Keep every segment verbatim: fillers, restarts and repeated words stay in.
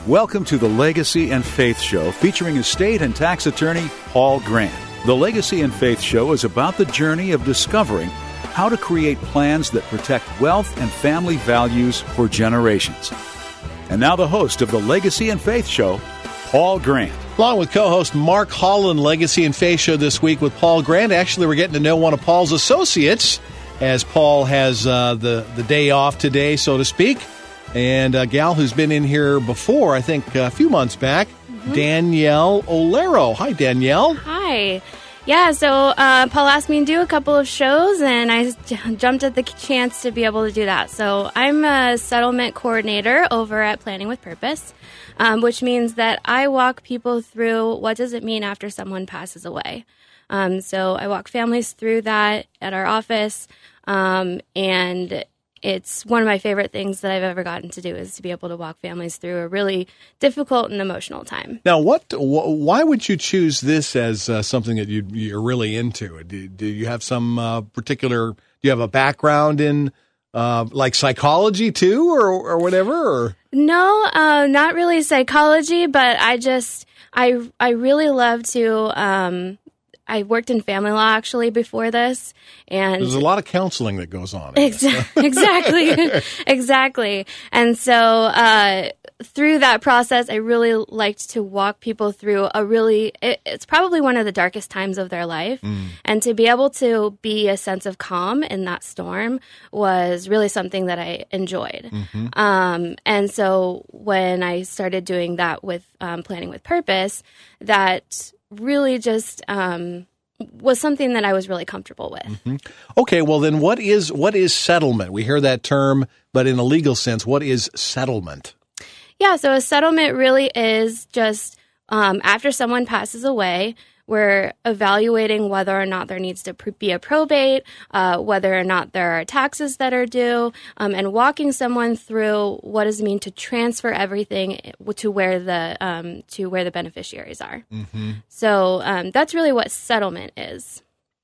Welcome to the Legacy and Faith Show, featuring estate and tax attorney Paul Grant. The Legacy and Faith Show is about the journey of discovering how to create plans that protect wealth and family values for generations. And now the host of the Legacy and Faith Show, Paul Grant. Along with co-host Mark Holland, Legacy and Faith Show this week with Paul Grant. Actually, we're getting to know one of Paul's associates, as Paul has uh, the, the day off today, so to speak. And a gal who's been in here before, I think a few months back, mm-hmm. Danielle Olero. Hi, Danielle. Hi. Yeah, so uh, Paul asked me to do a couple of shows, and I j- jumped at the chance to be able to do that. So I'm a settlement coordinator over at Planning with Purpose, um, which means that I walk people through what does it mean after someone passes away. Um, so I walk families through that at our office, um, and it's one of my favorite things that I've ever gotten to do is to be able to walk families through a really difficult and emotional time. Now, what? Wh- why would you choose this as uh, something that you, you're really into? Do, do you have some uh, particular? Do you have a background in uh, like psychology too, or or whatever? Or? No, uh, not really psychology, but I just I I really love to. Um, I worked in family law actually before this, and there's a lot of counseling that goes on. Exa- exactly, exactly. And so uh, through that process, I really liked to walk people through a really. It, it's probably one of the darkest times of their life, mm. and to be able to be a sense of calm in that storm was really something that I enjoyed. Mm-hmm. Um, and so when I started doing that with um, Planning with Purpose, that really just um, was something that I was really comfortable with. Mm-hmm. Okay, well then what is what is settlement? We hear that term, but in a legal sense, what is settlement? Yeah, so a settlement really is just um, after someone passes away, we're evaluating whether or not there needs to pr- be a probate, uh, whether or not there are taxes that are due, um, and walking someone through what does it mean to transfer everything to where the um, to where the beneficiaries are. Mm-hmm. So um, that's really what settlement is.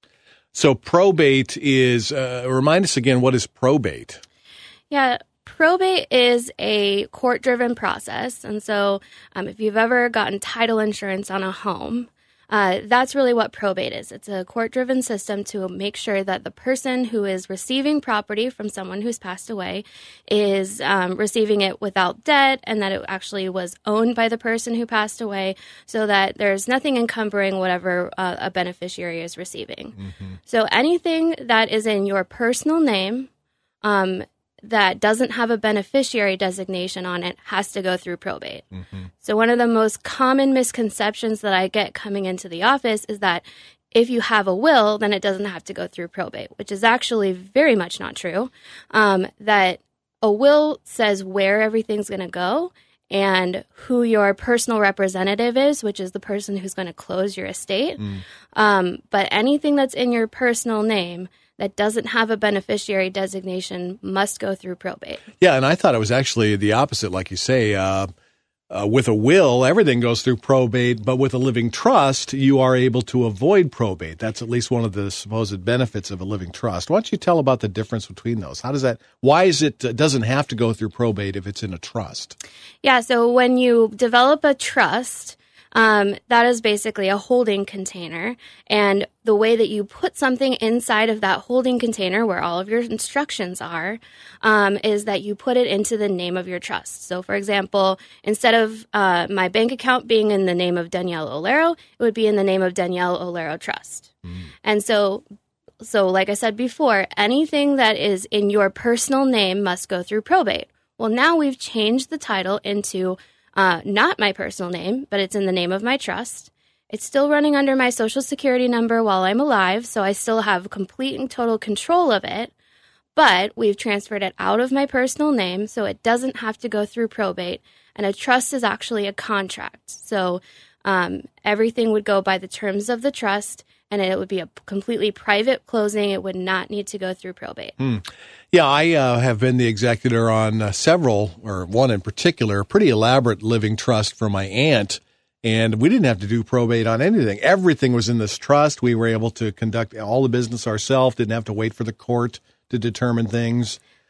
So probate is. Uh, remind us again, what is probate? Yeah. Probate is a court-driven process, and so um, if you've ever gotten title insurance on a home, Uh, that's really what probate is. It's a court-driven system to make sure that the person who is receiving property from someone who's passed away is um, receiving it without debt, and that it actually was owned by the person who passed away, so that there's nothing encumbering whatever uh, a beneficiary is receiving. Mm-hmm. So anything that is in your personal name um, that doesn't have a beneficiary designation on it has to go through probate. Mm-hmm. So one of the most common misconceptions that I get coming into the office is that if you have a will, then it doesn't have to go through probate, which is actually very much not true. Um, that a will says where everything's going to go and who your personal representative is, which is the person who's going to close your estate. Mm. Um, but anything that's in your personal name that doesn't have a beneficiary designation must go through probate. Yeah, and I thought it was actually the opposite, like you say. Uh, uh, with a will, everything goes through probate, but with a living trust, you are able to avoid probate. That's at least one of the supposed benefits of a living trust. Why don't you tell about the difference between those? How does that? Why is it uh, doesn't have to go through probate if it's in a trust? Yeah, so when you develop a trust, Um, that is basically a holding container, and the way that you put something inside of that holding container where all of your instructions are um, is that you put it into the name of your trust. So, for example, instead of uh, my bank account being in the name of Danielle Olero, it would be in the name of Danielle Olero Trust. Mm. And so, so like I said before, anything that is in your personal name must go through probate. Well, now we've changed the title into Uh, not my personal name, but it's in the name of my trust. It's still running under my Social Security number while I'm alive, so I still have complete and total control of it. But we've transferred it out of my personal name, so it doesn't have to go through probate. And a trust is actually a contract. So um, everything would go by the terms of the trust, and it would be a completely private closing. It would not need to go through probate. Mm. Yeah, I uh, have been the executor on uh, several, or one in particular, a pretty elaborate living trust for my aunt, and we didn't have to do probate on anything. Everything was in this trust. We were able to conduct all the business ourselves, didn't have to wait for the court to determine things.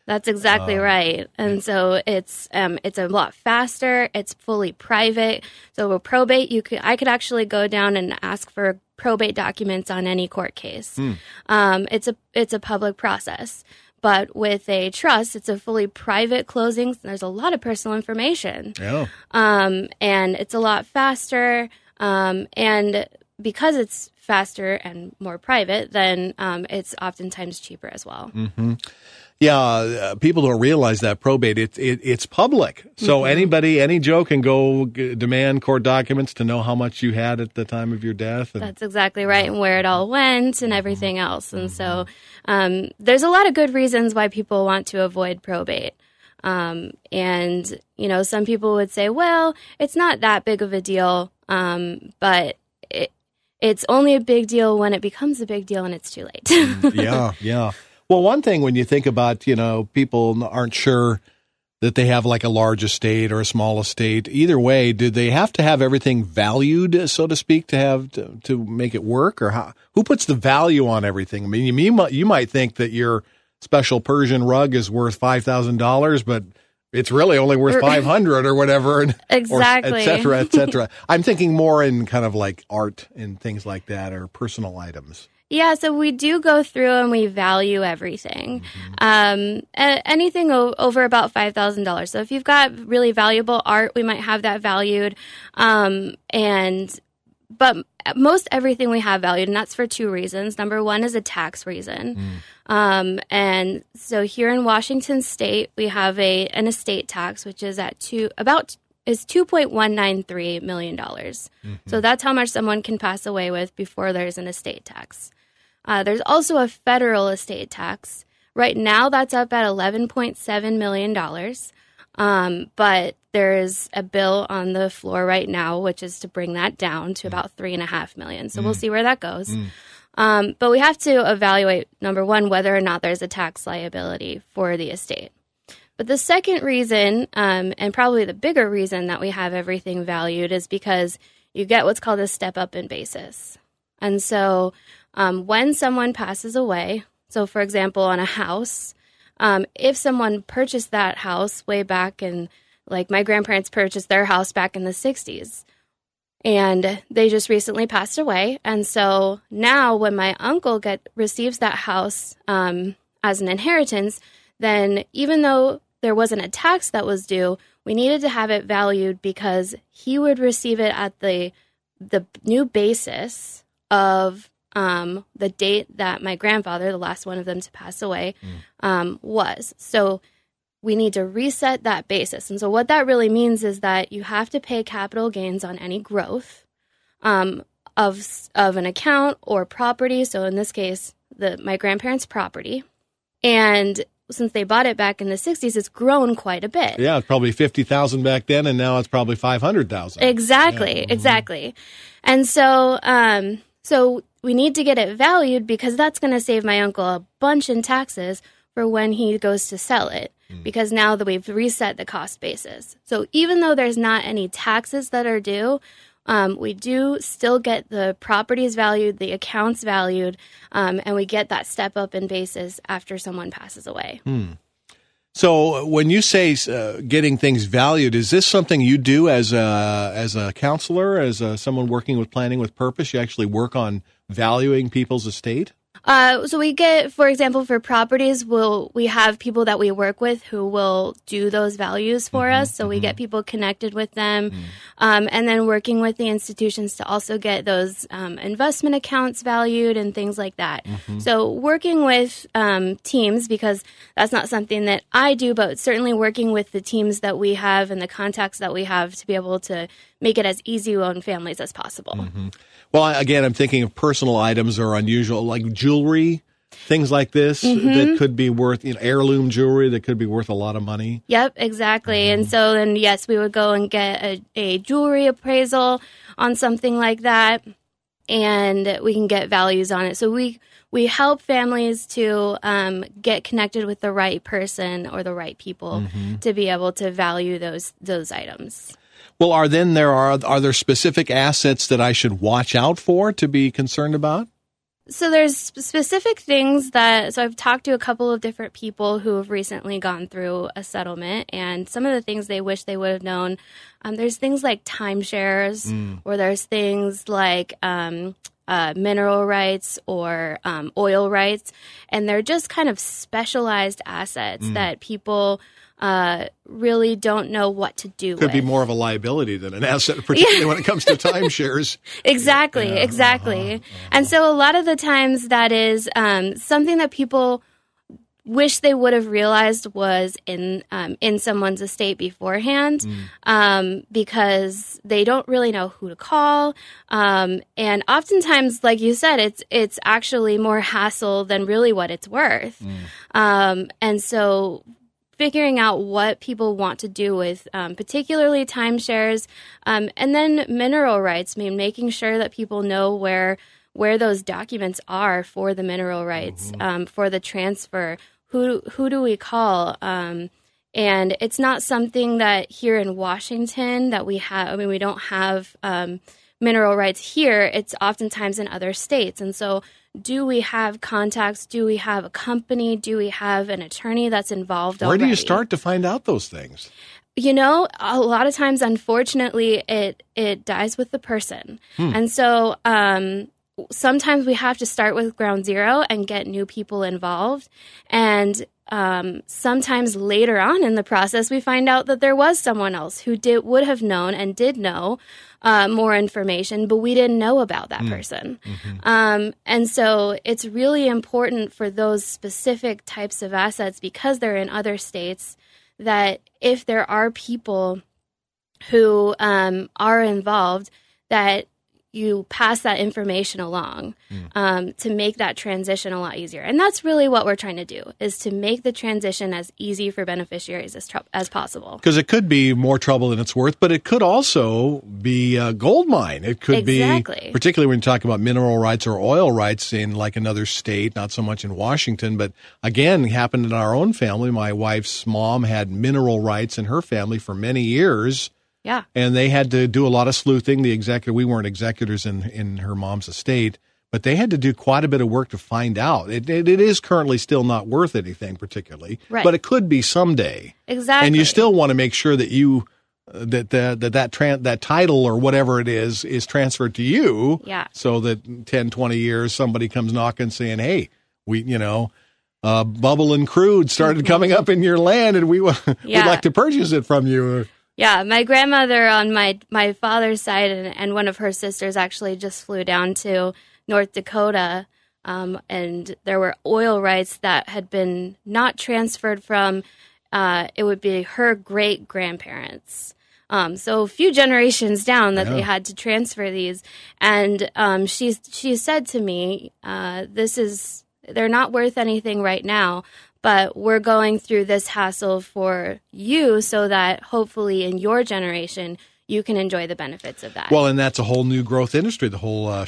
That's exactly Uh, right. And so it's um, it's a lot faster. It's fully private. So with probate, you could I could actually go down and ask for probate documents on any court case. Hmm. Um, it's a it's a public process. But with a trust, it's a fully private closing. There's a lot of personal information. Yeah. Um, and it's a lot faster. Um, and because it's faster and more private, then um, it's oftentimes cheaper as well. Mm-hmm. Yeah, uh, people don't realize that probate, it, it, it's public. So Mm-hmm. anybody, any Joe can go g- demand court documents to know how much you had at the time of your death. And, That's exactly right, and where it all went and everything else. And so um, there's a lot of good reasons why people want to avoid probate. Um, and, you know, some people would say, well, it's not that big of a deal, um, but it, it's only a big deal when it becomes a big deal and it's too late. yeah, yeah. Well, one thing when you think about, you know, people aren't sure that they have like a large estate or a small estate. Either way, do they have to have everything valued, so to speak, to have to, to make it work? Or how, who puts the value on everything? I mean, you, you, might, you might think that your special Persian rug is worth five thousand dollars, but it's really only worth five hundred or whatever, and, exactly. or et cetera, et cetera. I'm thinking more in kind of like art and things like that, or personal items. Yeah, so we do go through and we value everything. Mm-hmm. Um, a- anything o- over about five thousand dollars. So if you've got really valuable art, we might have that valued. Um, and but most everything we have valued, and that's for two reasons. Number one is a tax reason. Mm. Um, and so here in Washington State, we have a an estate tax, which is at two about is two point one nine three million dollars. Mm-hmm. So that's how much someone can pass away with before there's an estate tax. Uh, there's also a federal estate tax. Right now, that's up at eleven point seven million dollars. Um, but there's a bill on the floor right now, which is to bring that down to about three and a half million. So mm. we'll see where that goes. Mm. Um, but we have to evaluate, number one, whether or not there's a tax liability for the estate. But the second reason, um, and probably the bigger reason that we have everything valued, is because you get what's called a step up in basis. And so um, when someone passes away, so for example, on a house, um, if someone purchased that house way back in, like my grandparents purchased their house back in the sixties, and they just recently passed away. And so now when my uncle get receives that house um, as an inheritance, then even though there wasn't a tax that was due, we needed to have it valued because he would receive it at the the new basis of um, the date that my grandfather, the last one of them to pass away, mm. um, was. So we need to reset that basis. And so what that really means is that you have to pay capital gains on any growth um, of of an account or property. So in this case, the my grandparents' property. And since they bought it back in the sixties, it's grown quite a bit. Yeah, it's probably fifty thousand back then, and now it's probably five hundred thousand. Exactly, yeah. exactly. And so um, so we need to get it valued because that's going to save my uncle a bunch in taxes for when he goes to sell it, mm. because now that we've reset the cost basis. So even though there's not any taxes that are due, Um, we do still get the properties valued, the accounts valued, um, and we get that step up in basis after someone passes away. Hmm. So when you say uh, getting things valued, is this something you do as a, as a counselor, as a, someone working with Planning with Purpose? You actually work on valuing people's estate? Uh, so we get, for example, for properties, we'll, we have people that we work with who will do those values for mm-hmm, us. So mm-hmm. we get people connected with them. Mm. Um, and then working with the institutions to also get those um, investment accounts valued and things like that. Mm-hmm. So working with um, teams, because that's not something that I do, but certainly working with the teams that we have and the contacts that we have to be able to make it as easy on families as possible. Mm-hmm. Well, again, I'm thinking of personal items or unusual, like jewelry, things like this mm-hmm. that could be worth, you know, heirloom jewelry that could be worth a lot of money. Yep, exactly. Mm-hmm. And so then, yes, we would go and get a, a jewelry appraisal on something like that, and we can get values on it. So we we help families to um, get connected with the right person or the right people mm-hmm. to be able to value those those items. Well, are then there are are there specific assets that I should watch out for to be concerned about? So there's specific things that, so I've talked to a couple of different people who have recently gone through a settlement, and some of the things they wish they would have known, um, there's things like timeshares, mm. or there's things like um, uh, mineral rights or um, oil rights, and they're just kind of specialized assets mm. that people uh, really don't know what to do Could with. be more of a liability than an asset, particularly yeah. when it comes to timeshares. Exactly, yeah. exactly. Uh-huh, uh-huh. And so a lot of the times that is um, something that people wish they would have realized was in um, in someone's estate beforehand, mm. um, because they don't really know who to call. Um, and oftentimes, like you said, it's it's actually more hassle than really what it's worth. Mm. Um, and so figuring out what people want to do with um, particularly timeshares, um, and then mineral rights, I mean, making sure that people know where where those documents are for the mineral rights, mm-hmm. um, for the transfer. Who who do we call? Um, and it's not something that here in Washington that we have. I mean, we don't have um, mineral rights here. It's oftentimes in other states. And so do we have contacts? Do we have a company? Do we have an attorney that's involved Where already? do you start to find out those things? You know, a lot of times, unfortunately, it it dies with the person. Hmm. And so um, sometimes we have to start with ground zero and get new people involved. And um, sometimes later on in the process, we find out that there was someone else who did would have known and did know uh, more information, but we didn't know about that mm. person. Mm-hmm. Um, and so it's really important for those specific types of assets, because they're in other states, that if there are people who um, are involved, that you pass that information along mm. um, to make that transition a lot easier. And that's really what we're trying to do, is to make the transition as easy for beneficiaries as, tr- as possible. Because it could be more trouble than it's worth, but it could also be a gold mine. It could exactly. be, particularly when you talk about mineral rights or oil rights in like another state, not so much in Washington, but again, happened in our own family. My wife's mom had mineral rights in her family for many years. Yeah. And they had to do a lot of sleuthing. The executor, we weren't executors in, in her mom's estate, but they had to do quite a bit of work to find out. It, it, it is currently still not worth anything particularly, right. but it could be someday. Exactly. And you still want to make sure that you uh, that that that that, tran- that title or whatever it is is transferred to you. Yeah. So that in ten, twenty years somebody comes knocking saying, "Hey, we, you know, uh, Bubble and Crude started coming up in your land, and we yeah. we'd like to purchase it from you." Yeah, my grandmother on my, my father's side and, and one of her sisters actually just flew down to North Dakota, um, and there were oil rights that had been not transferred from, uh, it would be her great-grandparents. Um, so a few generations down that yeah. they had to transfer these. And um, she, she said to me, uh, this is, they're not worth anything right now, but we're going through this hassle for you so that hopefully in your generation, you can enjoy the benefits of that. Well, and that's a whole new growth industry, the whole uh,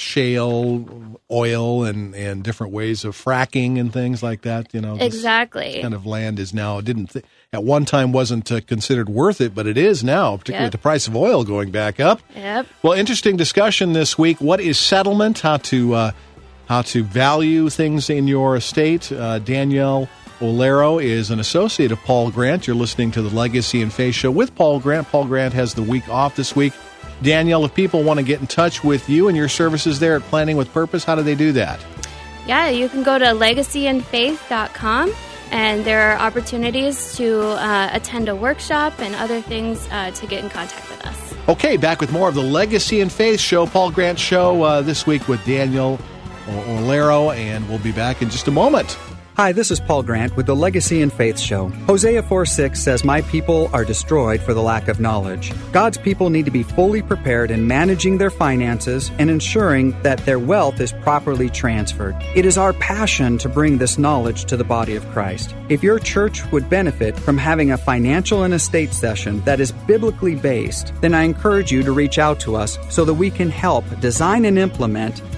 shale oil and, and different ways of fracking and things like that. You know, exactly. This kind of land is now, didn't th- at one time wasn't uh, considered worth it, but it is now, particularly yep. with the price of oil going back up. Yep. Well, interesting discussion this week. What is settlement? How to, uh, how to value things in your estate. Uh, Danielle Olero is an associate of Paul Grant. You're listening to the Legacy and Faith Show with Paul Grant. Paul Grant has the week off this week. Danielle, if people want to get in touch with you and your services there at Planning with Purpose, how do they do that? Yeah, you can go to legacy and faith dot com, and there are opportunities to uh, attend a workshop and other things uh, to get in contact with us. Okay, back with more of the Legacy and Faith Show, Paul Grant Show, uh, this week with Danielle Olero, and we'll be back in just a moment. Hi, this is Paul Grant with the Legacy and Faith Show. Hosea four six says, "My people are destroyed for the lack of knowledge." God's people need to be fully prepared in managing their finances and ensuring that their wealth is properly transferred. It is our passion to bring this knowledge to the body of Christ. If your church would benefit from having a financial and estate session that is biblically based, then I encourage you to reach out to us so that we can help design and implement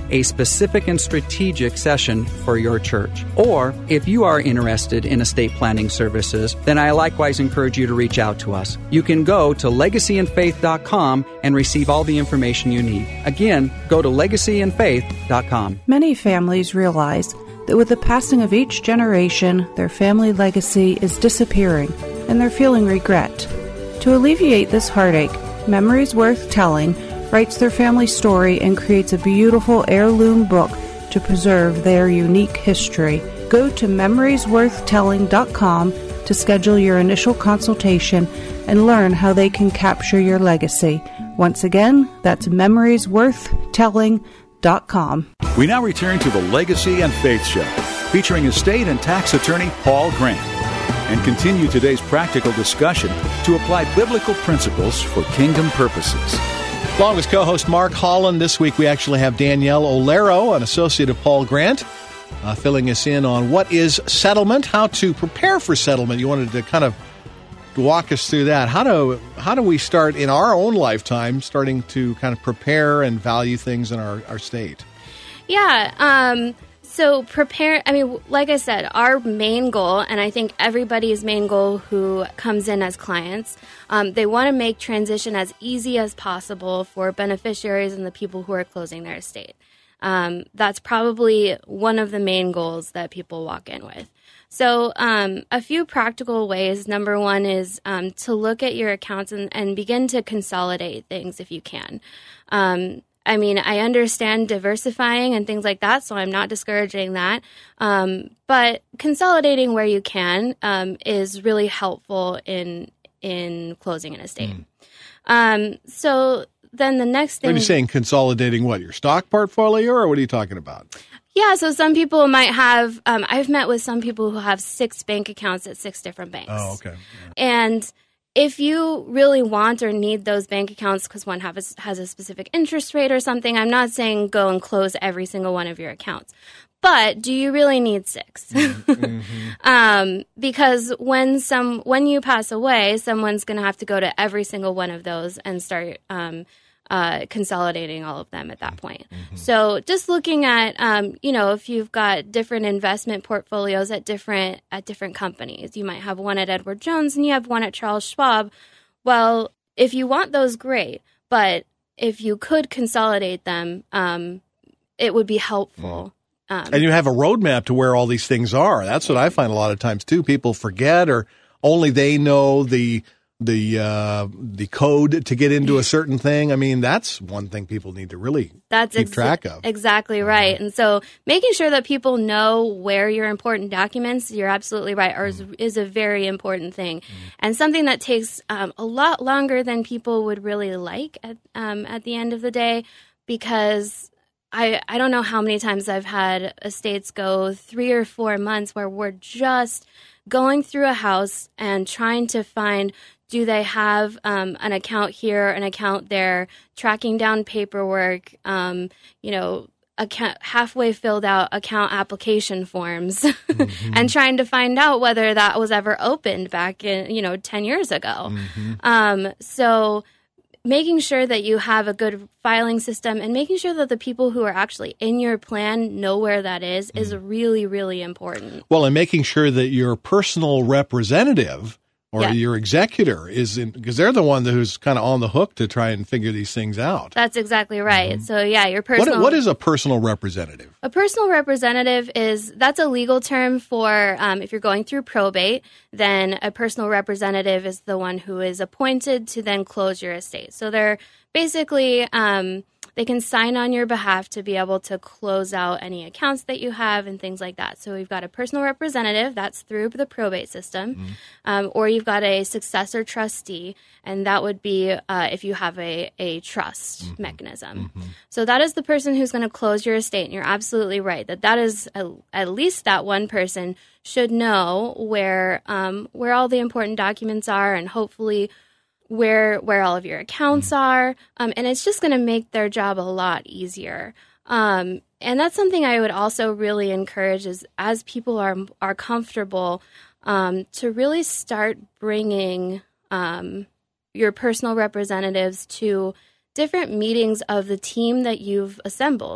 a specific and strategic session for your church. Or if you are interested in estate planning services, then I likewise encourage you to reach out to us. You can go to legacy and faith dot com and receive all the information you need. Again, go to legacy and faith dot com. Many families realize that with the passing of each generation, their family legacy is disappearing, and they're feeling regret. To alleviate this heartache, Memories Worth Telling writes their family story and creates a beautiful heirloom book to preserve their unique history. Go to memories worth telling dot com to schedule your initial consultation and learn how they can capture your legacy. Once again, that's memories worth telling dot com. We now return to the Legacy and Faith Show, featuring estate and tax attorney Paul Grant, and continue today's practical discussion to apply biblical principles for kingdom purposes. Along with co-host Mark Holland, this week we actually have Danielle Olero, an associate of Paul Grant, uh, filling us in on what is settlement, how to prepare for settlement. You wanted to kind of walk us through that. How do how do we start in our own lifetime, starting to kind of prepare and value things in our, our state? Yeah, um, so prepare, I mean, like I said, our main goal, and I think everybody's main goal who comes in as clients, um, they want to make transition as easy as possible for beneficiaries and the people who are closing their estate. Um, that's probably one of the main goals that people walk in with. So um, a few practical ways. Number one is um, to look at your accounts and, and begin to consolidate things if you can. Um, I mean, I understand diversifying and things like that, so I'm not discouraging that. Um, but consolidating where you can um, is really helpful in in closing an estate. Mm. Um, so then the next thing... Are you saying consolidating what, your stock portfolio, or what are you talking about? Yeah, so some people might have, um, I've met with some people who have six bank accounts at six different banks. Oh, okay. Yeah. And if you really want or need those bank accounts because one have a, has a specific interest rate or something, I'm not saying go and close every single one of your accounts. But do you really need six? Mm-hmm. um, because when some when you pass away, someone's going to have to go to every single one of those and start um, uh, consolidating all of them at that point. Mm-hmm. So just looking at, um, you know, if you've got different investment portfolios at different at different companies, you might have one at Edward Jones and you have one at Charles Schwab. Well, if you want those, great. But if you could consolidate them, um, it would be helpful. Mm. Um, and you have a roadmap to where all these things are. That's what I find a lot of times too. People forget, or only they know the the uh, the code to get into a certain thing. I mean, that's one thing people need to really that's keep ex- track of. Exactly right. Mm-hmm. And so making sure that people know where your important documents, you're absolutely right, are, mm-hmm. is, is a very important thing. Mm-hmm. And something that takes um, a lot longer than people would really like at, um, at the end of the day, because I, I don't know how many times I've had estates go three or four months where we're just going through a house and trying to find, do they have um, an account here, an account there, tracking down paperwork, um, you know, account, halfway filled out account application forms, mm-hmm. and trying to find out whether that was ever opened back in, you know, ten years ago. Mm-hmm. Um, so making sure that you have a good filing system and making sure that the people who are actually in your plan know where that is mm. is really, really important. Well, and making sure that your personal representative or yeah. your executor is in, because they're the one who's kind of on the hook to try and figure these things out. That's exactly right. Mm-hmm. So, yeah, your personal... What, what is a personal representative? A personal representative is, that's a legal term for, um, if you're going through probate, then a personal representative is the one who is appointed to then close your estate. So they're basically... Um, They can sign on your behalf to be able to close out any accounts that you have and things like that. So we've got a personal representative, that's through the probate system, mm-hmm. um, or you've got a successor trustee, and that would be uh, if you have a, a trust mm-hmm. mechanism. Mm-hmm. So that is the person who's going to close your estate, and you're absolutely right that that is a, at least that one person should know where um, where all the important documents are, and hopefully where where all of your accounts are, um, and it's just going to make their job a lot easier. Um, and that's something I would also really encourage is as people are are comfortable um, to really start bringing um, your personal representatives to different meetings of the team that you've assembled.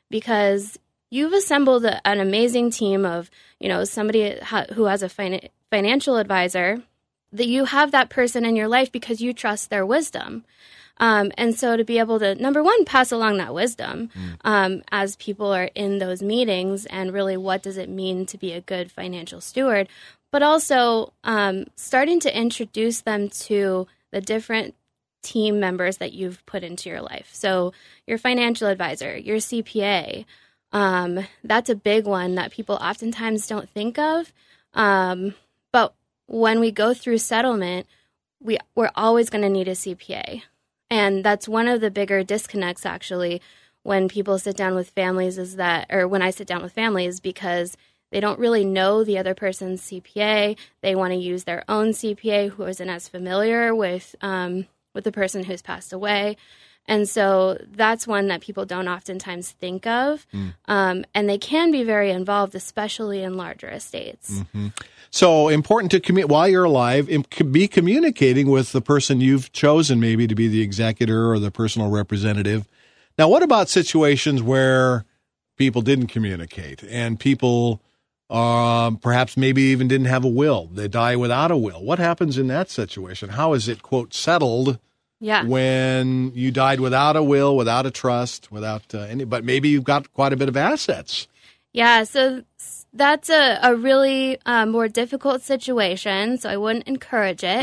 because you've assembled a, an amazing team of, you know, somebody ha- who has a fin- financial advisor, that you have that person in your life because you trust their wisdom. Um, and so to be able to, number one, pass along that wisdom mm. um, as people are in those meetings, and really what does it mean to be a good financial steward, but also um, starting to introduce them to the different team members that you've put into your life. So your financial advisor, your C P A, um, that's a big one that people oftentimes don't think of. Um, but when we go through settlement, we, we're always going to need a C P A. And that's one of the bigger disconnects, actually, when people sit down with families is that, or when I sit down with families, because they don't really know the other person's C P A. They want to use their own C P A who isn't as familiar with um, with the person who's passed away. And so that's one that people don't oftentimes think of. Mm. Um, and they can be very involved, especially in larger estates. Mm-hmm. So important to commu- while you're alive, be communicating with the person you've chosen maybe to be the executor or the personal representative. Now, what about situations where people didn't communicate and people uh, perhaps maybe even didn't have a will? They die without a will. What happens in that situation? How is it, quote, settled? Yeah. When you died without a will, without a trust, without uh, any, but maybe you've got quite a bit of assets. Yeah, so that's a, a really uh, more difficult situation, so I wouldn't encourage it.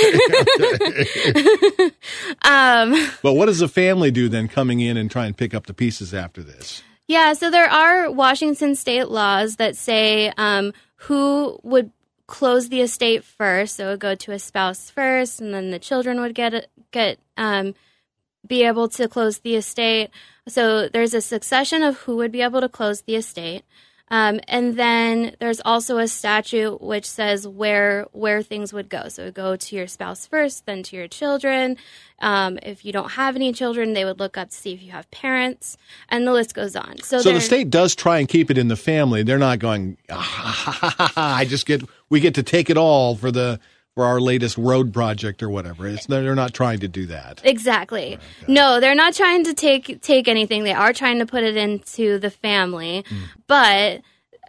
um, but what does the family do then coming in and try and pick up the pieces after this? Yeah, so there are Washington state laws that say um, who would close the estate first. So it would go to a spouse first, and then the children would get get um, be able to close the estate. So there's a succession of who would be able to close the estate. Um, and then there's also a statute which says where where things would go. So it would go to your spouse first, then to your children. Um, if you don't have any children, they would look up to see if you have parents, and the list goes on. So, so the state does try and keep it in the family. They're not going, ah, I just get, we get to take it all for the for our latest road project or whatever. It's, they're not trying to do that. Exactly. Okay. No, they're not trying to take take anything. They are trying to put it into the family, mm. but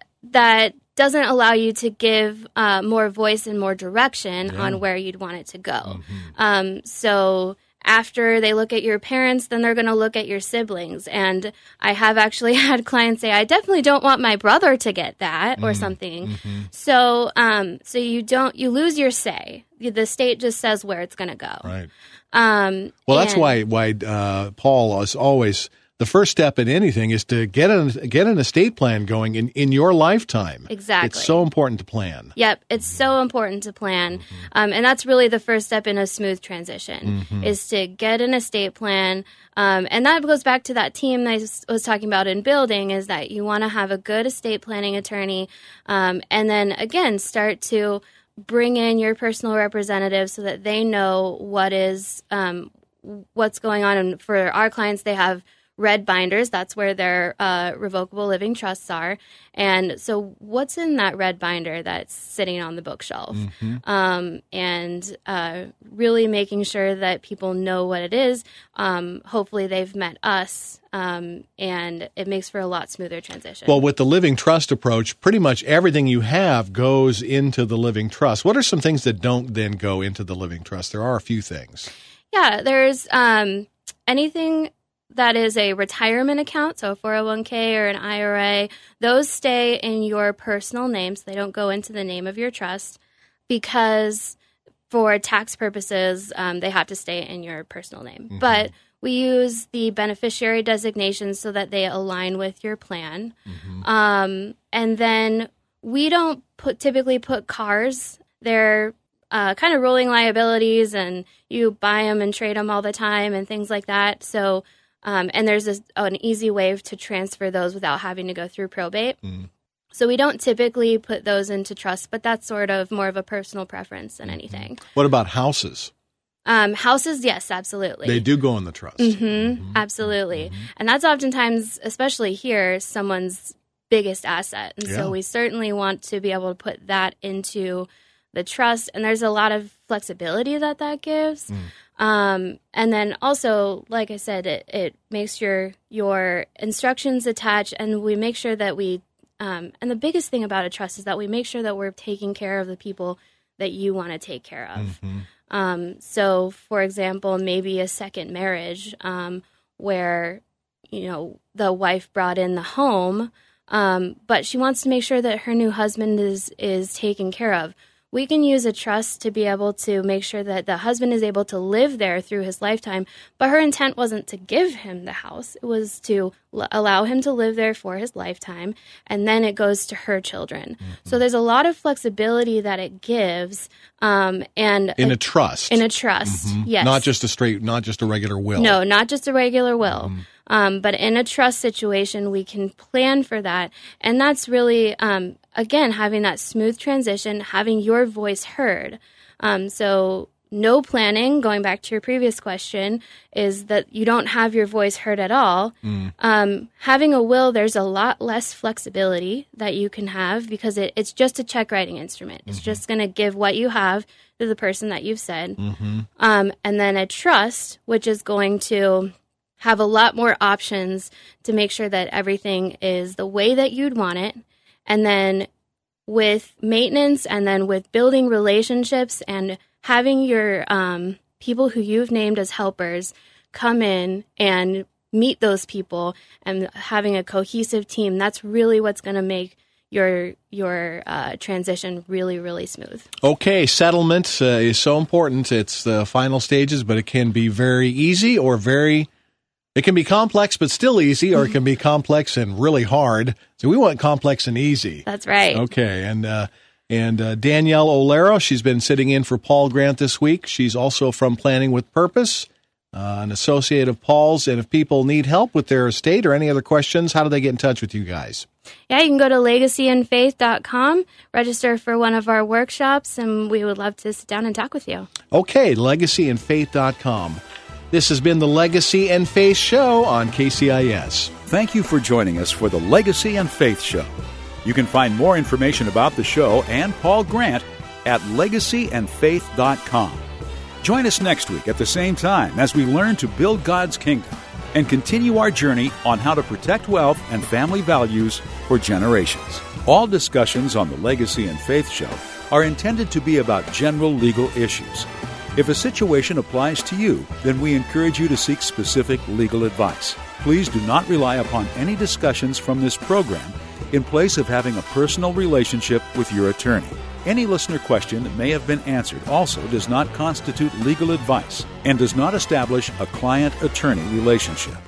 that doesn't allow you to give uh, more voice and more direction yeah. on where you'd want it to go. Mm-hmm. Um, so after they look at your parents, then they're going to look at your siblings. And I have actually had clients say, I definitely don't want my brother to get that or mm-hmm. something. Mm-hmm. So um, so you don't, you lose your say. The state just says where it's going to go. Right. Um, well, that's why why uh, Paul is always, the first step in anything is to get an get an estate plan going in, in your lifetime. Exactly. It's so important to plan. Yep, it's so important to plan. Mm-hmm. Um, and that's really the first step in a smooth transition, mm-hmm. is to get an estate plan. Um, and that goes back to that team that I was talking about in building, is that you want to have a good estate planning attorney. Um, and then, again, start to bring in your personal representative so that they know what is um, what's going on. And for our clients, they have red binders. That's where their uh, revocable living trusts are. And so what's in that red binder that's sitting on the bookshelf? Mm-hmm. Um, and uh, really making sure that people know what it is. Um, hopefully they've met us, um, and it makes for a lot smoother transition. Well, with the living trust approach, pretty much everything you have goes into the living trust. What are some things that don't then go into the living trust? There are a few things. Yeah, there's um, anything that is a retirement account, so a four oh one k or an I R A, those stay in your personal name, so they don't go into the name of your trust, because for tax purposes, um, they have to stay in your personal name. Mm-hmm. But we use the beneficiary designations so that they align with your plan. Mm-hmm. Um, and then we don't put typically put cars. They're uh, kind of rolling liabilities, and you buy them and trade them all the time and things like that. So Um, and there's a, an easy way to transfer those without having to go through probate. Mm. So we don't typically put those into trust, but that's sort of more of a personal preference than anything. What about houses? Um, houses, yes, absolutely. They do go in the trust. Mm-hmm, mm-hmm. Absolutely. Mm-hmm. And that's oftentimes, especially here, someone's biggest asset. And yeah. so we certainly want to be able to put that into the trust, and there's a lot of flexibility that that gives. Mm. Um, and then also, like I said, it, it makes your your instructions attached, and we make sure that we, um, and the biggest thing about a trust is that we make sure that we're taking care of the people that you want to take care of. Mm-hmm. Um, so, for example, maybe a second marriage um, where, you know, the wife brought in the home, um, but she wants to make sure that her new husband is is taken care of. We can use a trust to be able to make sure that the husband is able to live there through his lifetime, but her intent wasn't to give him the house. It was to l- allow him to live there for his lifetime, and then it goes to her children. Mm-hmm. So there's a lot of flexibility that it gives. Um, and in a, a trust. In a trust, mm-hmm. yes. Not just a straight, not just a regular will. No, not just a regular will. Mm-hmm. Um, but in a trust situation, we can plan for that. And that's really, um, again, having that smooth transition, having your voice heard. Um, so no planning, going back to your previous question, is that you don't have your voice heard at all. Mm. Um, having a will, there's a lot less flexibility that you can have because it, it's just a check writing instrument. It's mm-hmm. just going to give what you have to the person that you've said. Mm-hmm. Um, and then a trust, which is going to have a lot more options to make sure that everything is the way that you'd want it. And then with maintenance and then with building relationships and having your um, people who you've named as helpers come in and meet those people and having a cohesive team, that's really what's going to make your your uh, transition really, really smooth. Okay, settlement uh, is so important. It's the final stages, but it can be very easy or very... It can be complex, but still easy, or it can be complex and really hard. So we want complex and easy. That's right. Okay. And uh, and uh, Danielle Olero, she's been sitting in for Paul Grant this week. She's also from Planning with Purpose, uh, an associate of Paul's. And if people need help with their estate or any other questions, how do they get in touch with you guys? Yeah, you can go to legacy and faith dot com, register for one of our workshops, and we would love to sit down and talk with you. Okay, legacy and faith dot com. This has been the Legacy and Faith Show on K C I S. Thank you for joining us for the Legacy and Faith Show. You can find more information about the show and Paul Grant at legacy and faith dot com. Join us next week at the same time as we learn to build God's kingdom and continue our journey on how to protect wealth and family values for generations. All discussions on the Legacy and Faith Show are intended to be about general legal issues. If a situation applies to you, then we encourage you to seek specific legal advice. Please do not rely upon any discussions from this program in place of having a personal relationship with your attorney. Any listener question that may have been answered also does not constitute legal advice and does not establish a client-attorney relationship.